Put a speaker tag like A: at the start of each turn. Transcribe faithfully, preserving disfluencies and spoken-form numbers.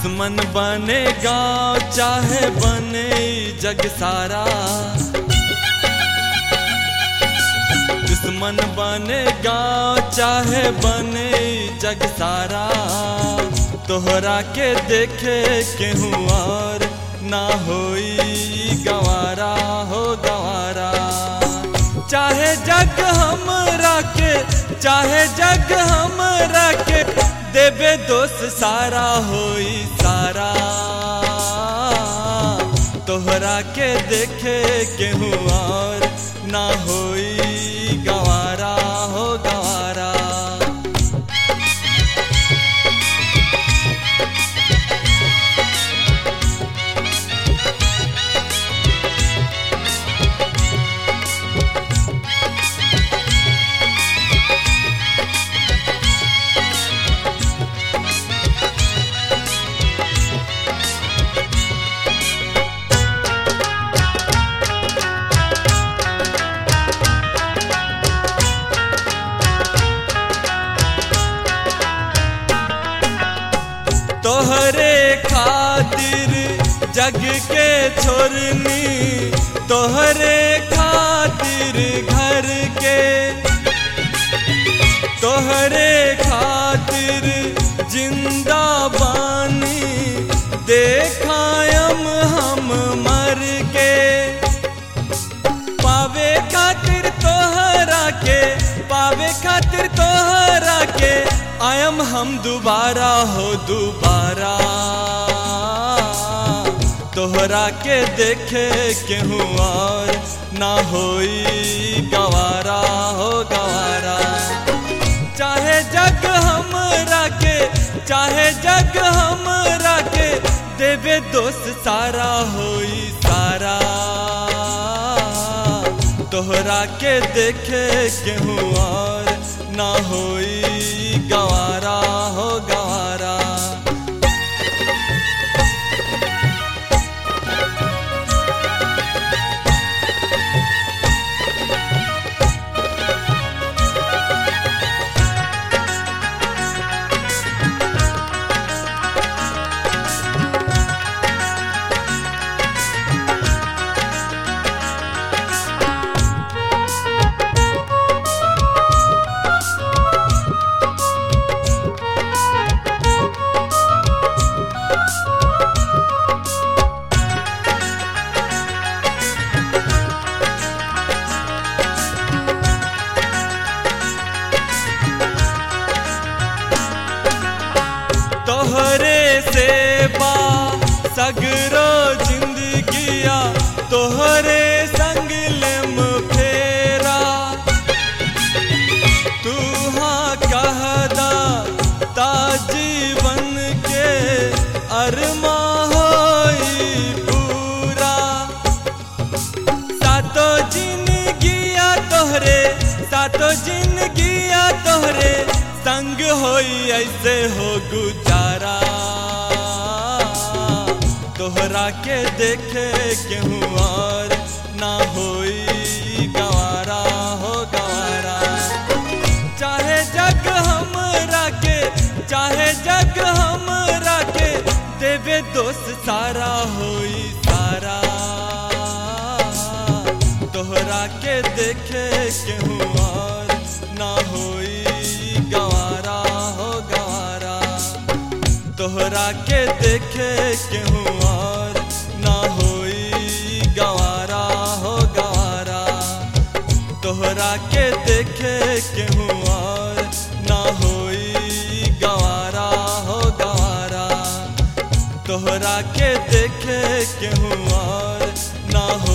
A: दुश्मन बनेगा चाहे बने जग सारा, दुश्मन बनेगा चाहे बने जग सारा, तोहरा के देखे केहू और ना होई गवारा हो गवारा। चाहे जग हमरा के चाहे जग हमरा के देवे दोस्त सारा होई सारा, तोहरा के देखे केहू और ना होई गवारा हो गवारा। तोहरे खातिर जग के छोरनी, तोहरे खातिर घर के, तोहरे खातिर जिंदा बानी, देखायम हम मर के। पावे खातिर तोहरा के पावे खातिर तोहरा के आयम हम दोबारा हो दोबारा, तोहरा के देखे केहू और ना होई गवारा हो गवारा। चाहे जग हमरा के चाहे जग हमरा के देवे दोस्त सारा होई सारा, तोहरा के देखे केहू और ना होई गवारा हो गवारा। तोहरे से बा सगरो जिंदगिया, तोहरे संग लेम फेरा, तू हाँ कहदा ता जीवन के अरमा होई पूरा। सातो जिंदगिया तोहरे सातो जिंदगिया तोहरे संग होई ऐसे हो गुजारा, तोहरा के देखे केहू और ना होई गवारा हो गवारा। चाहे जग हमरा के चाहे जग हमरा के देवे दोस्त सारा होई सारा, तोहरा के देखे केहू और ना होई गवारा हो गवारा। तोहरा के देखे केहू और ना होई गवारा हो गवारा, तोहरा के देखे केहू और ना होई गवारा हो गवारा, तोहरा के देखे केहू और ना